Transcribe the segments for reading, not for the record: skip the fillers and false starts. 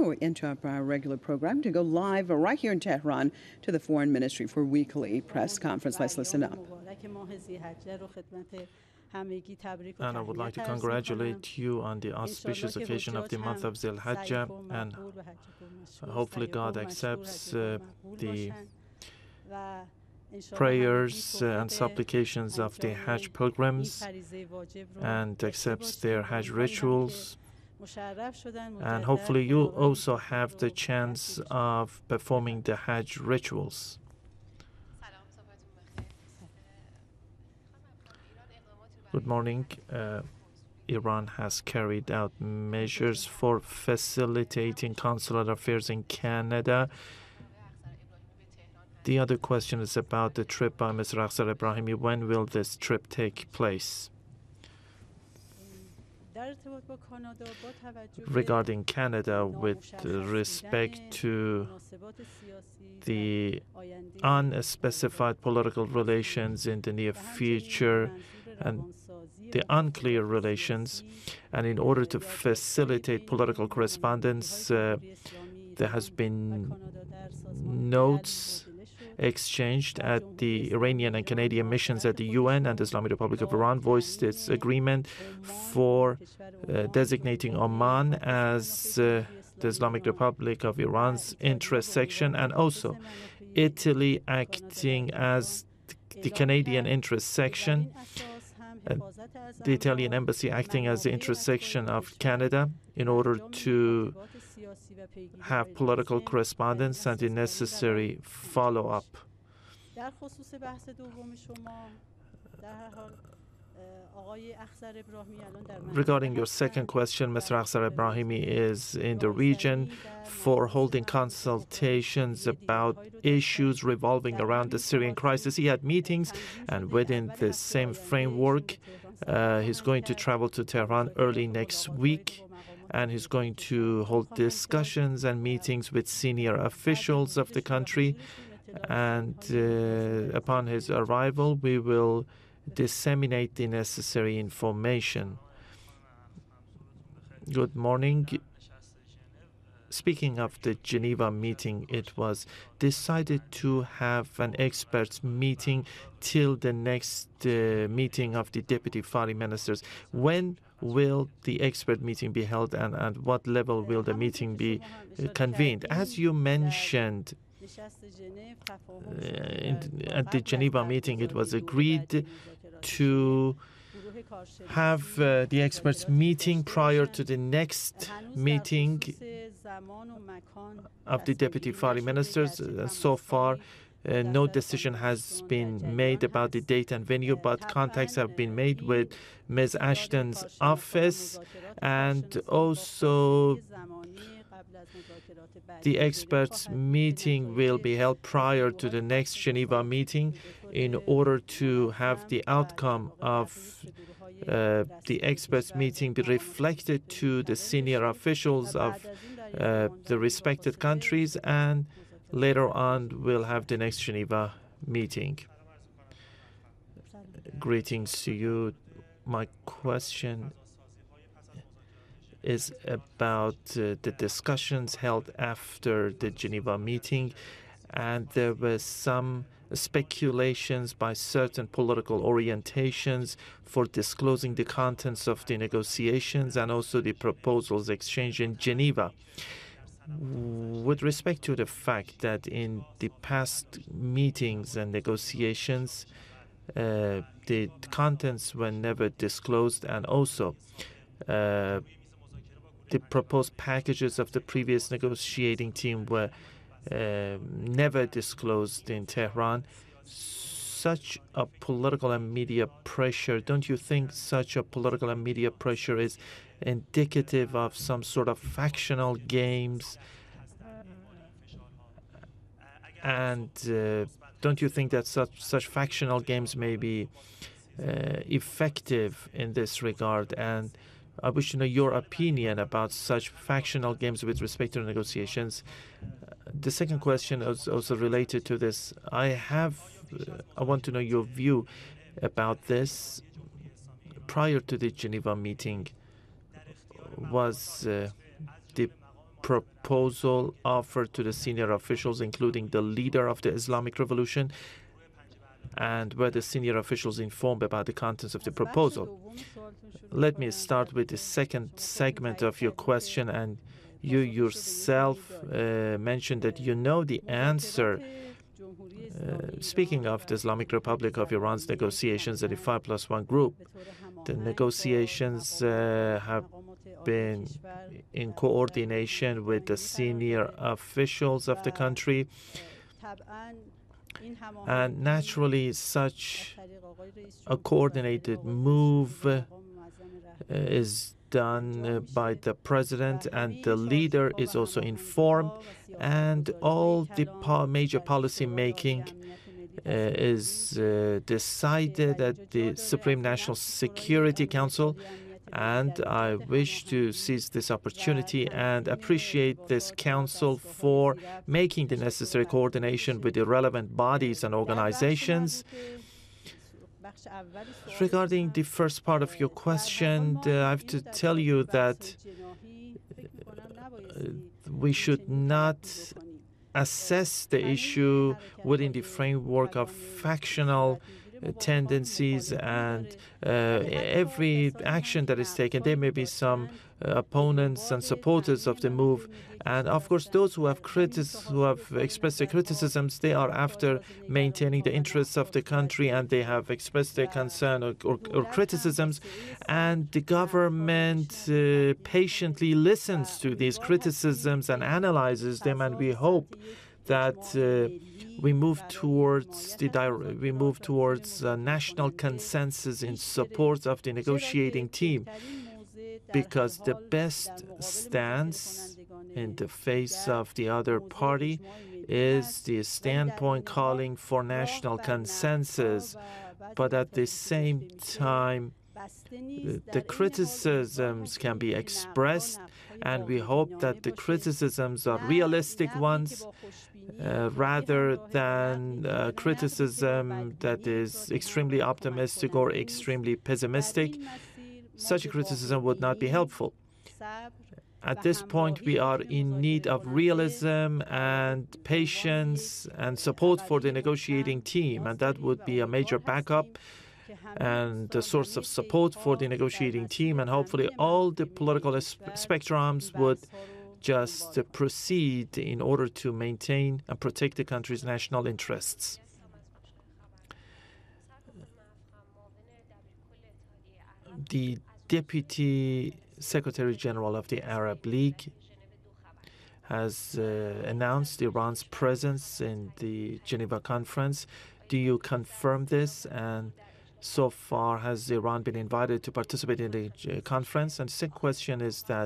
we interrupt our regular program to go live right here in Tehran to the Foreign Ministry for weekly press conference. Let's listen up. And I would like to congratulate you on the auspicious occasion of the month of Zil Hajjah, and hopefully God accepts the prayers and supplications of the Hajj pilgrims and accepts their Hajj rituals. And hopefully you also have the chance of performing the Hajj rituals. Good morning. Iran has carried out measures for facilitating consular affairs in Canada. The other question is about the trip by Mr. Akhzar Ebrahimi. When will this trip take place? Regarding Canada, with respect to the unspecified political relations in the near future and the unclear relations, and in order to facilitate political correspondence, there has been notes exchanged at the Iranian and Canadian missions at the UN, and the Islamic Republic of Iran voiced its agreement for designating Oman as the Islamic Republic of Iran's interest section, and also Italy acting as the Canadian interest section, the Italian embassy acting as the interest section of Canada, in order to have political correspondence and the necessary follow-up. Regarding your second question, Mr. Akhzar Ebrahimi is in the region for holding consultations about issues revolving around the Syrian crisis. He had meetings, and within the same framework, he's going to travel to Tehran early next week, and he's going to hold discussions and meetings with senior officials of the country. And upon his arrival, we will disseminate the necessary information. Good morning. Speaking of the Geneva meeting, it was decided to have an experts meeting till the next meeting of the deputy foreign ministers. When will the expert meeting be held, and at what level will the meeting be convened? As you mentioned, at the Geneva meeting, it was agreed to have the experts meeting prior to the next meeting of the deputy foreign ministers. So far, no decision has been made about the date and venue, but contacts have been made with Ms. Ashton's office, and also the experts meeting will be held prior to the next Geneva meeting in order to have the outcome of the experts meeting be reflected to the senior officials of the respected countries, and later on we'll have the next Geneva meeting. Greetings to you. My question is about the discussions held after the Geneva meeting, and there were some speculations by certain political orientations for disclosing the contents of the negotiations and also the proposals exchanged in Geneva. With respect to the fact that in the past meetings and negotiations, the contents were never disclosed, and also the proposed packages of the previous negotiating team were never disclosed in Tehran. Such a political and media pressure, don't you think such a political and media pressure is indicative of some sort of factional games? And don't you think that such factional games may be effective in this regard? And I wish to know your opinion about such factional games with respect to the negotiations. The second question is also related to this. I want to know your view about this. Prior to the Geneva meeting, was the proposal offered to the senior officials, including the leader of the Islamic Revolution, and were the senior officials informed about the contents of the proposal? Let me start with the second segment of your question, and you yourself mentioned that you know the answer. Speaking of the Islamic Republic of Iran's negotiations at the 5+1 group, the negotiations have been in coordination with the senior officials of the country, and naturally such a coordinated move is done by the president, and the leader is also informed, and all the major policy making is decided at the Supreme National Security Council. And I wish to seize this opportunity and appreciate this council for making the necessary coordination with the relevant bodies and organizations. Regarding the first part of your question, I have to tell you that we should not assess the issue within the framework of factional tendencies, and every action that is taken, there may be some opponents and supporters of the move, and of course those who have expressed their criticisms, they are after maintaining the interests of the country, and they have expressed their concern or criticisms, and the government patiently listens to these criticisms and analyzes them, and we hope that we move towards national consensus in support of the negotiating team, because the best stance in the face of the other party is the standpoint calling for national consensus, but at the same time the criticisms can be expressed, and we hope that the criticisms are realistic ones rather than criticism that is extremely optimistic or extremely pessimistic. Such a criticism would not be helpful. At this point, we are in need of realism and patience and support for the negotiating team, and that would be a major backup and a source of support for the negotiating team, and hopefully all the political spectrums would just proceed in order to maintain and protect the country's national interests. The Deputy Secretary General of the Arab League has announced Iran's presence in the Geneva conference. Do you confirm this? And so far, has Iran been invited to participate in the conference? And the second question is that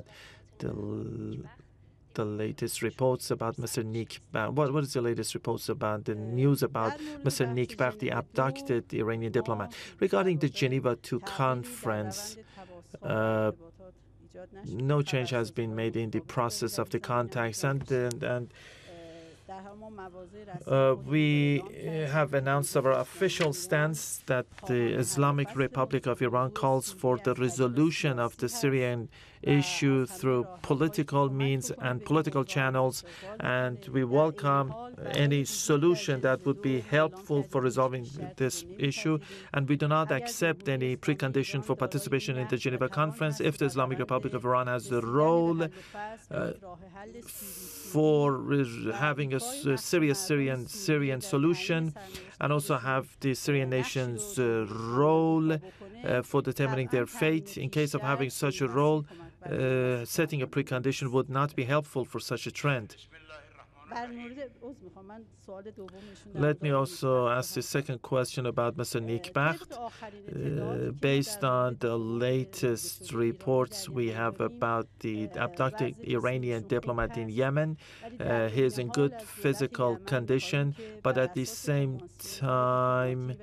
the latest reports about Mr. Nikbakht. What is the latest reports about the news about Mr. Nikbakht, the abducted Iranian diplomat? Regarding the Geneva 2 conference, no change has been made in the process of the contacts, and we have announced our official stance that the Islamic Republic of Iran calls for the resolution of the Syrian issue through political means and political channels, and we welcome any solution that would be helpful for resolving this issue, and we do not accept any precondition for participation in the Geneva conference. If the Islamic Republic of Iran has the role for having a serious Syrian solution, and also have the Syrian nation's role for determining their fate, in case of having such a role, setting a precondition would not be helpful for such a trend. Let me also ask the second question about Mr. Nikbakht. Based on the latest reports we have about the abducted Iranian diplomat in Yemen, he is in good physical condition, but at the same time,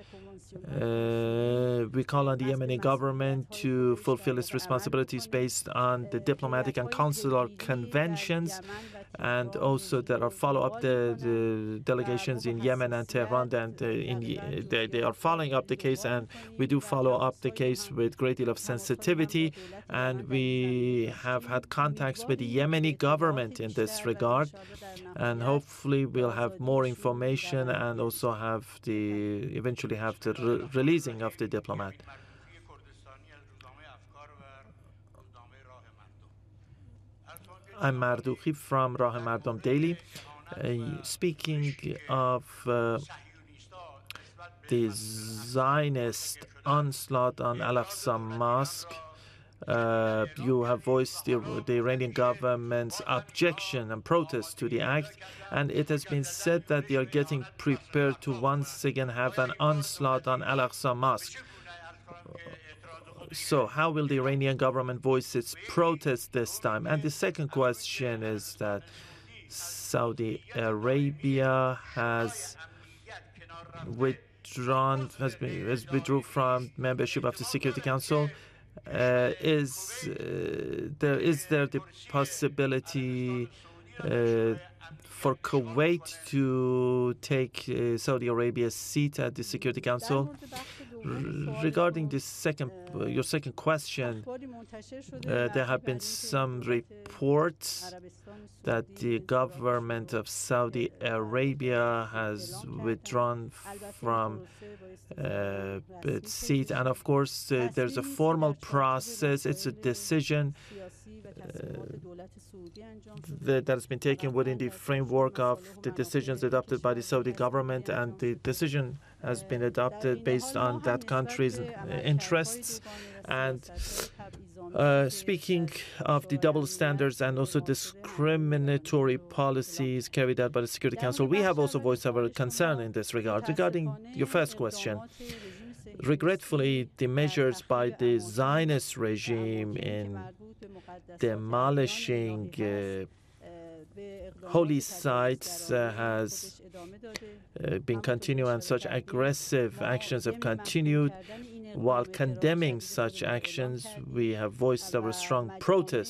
we call on the Yemeni government to fulfill its responsibilities based on the diplomatic and consular conventions, And also there are follow-up the delegations in Yemen and Tehran, and they are following up the case, and we do follow up the case with great deal of sensitivity, and we have had contacts with the Yemeni government in this regard, and hopefully we'll have more information and also eventually have the releasing of the diplomat. I'm Mardouki from Rah Mardom Daily. Speaking of the Zionist onslaught on Al-Aqsa Mosque, you have voiced the Iranian government's objection and protest to the act, and it has been said that they are getting prepared to once again have an onslaught on Al-Aqsa Mosque. So how will the Iranian government voice its protest this time? And the second question is that Saudi Arabia has withdrawn from membership of the Security Council. Is there the possibility for Kuwait to take Saudi Arabia's seat at the Security Council? Regarding your second question, there have been some reports that the government of Saudi Arabia has withdrawn from its seat, and of course there's a formal process. It's a decision that has been taken within the framework of the decisions adopted by the Saudi government, and the decision has been adopted based on that country's interests. And speaking of the double standards and also discriminatory policies carried out by the Security Council, we have also voiced our concern in this regard. Regarding your first question, regretfully, the measures by the Zionist regime in demolishing holy sites has been continuing, and such aggressive actions have continued. While condemning such actions, we have voiced our strong protest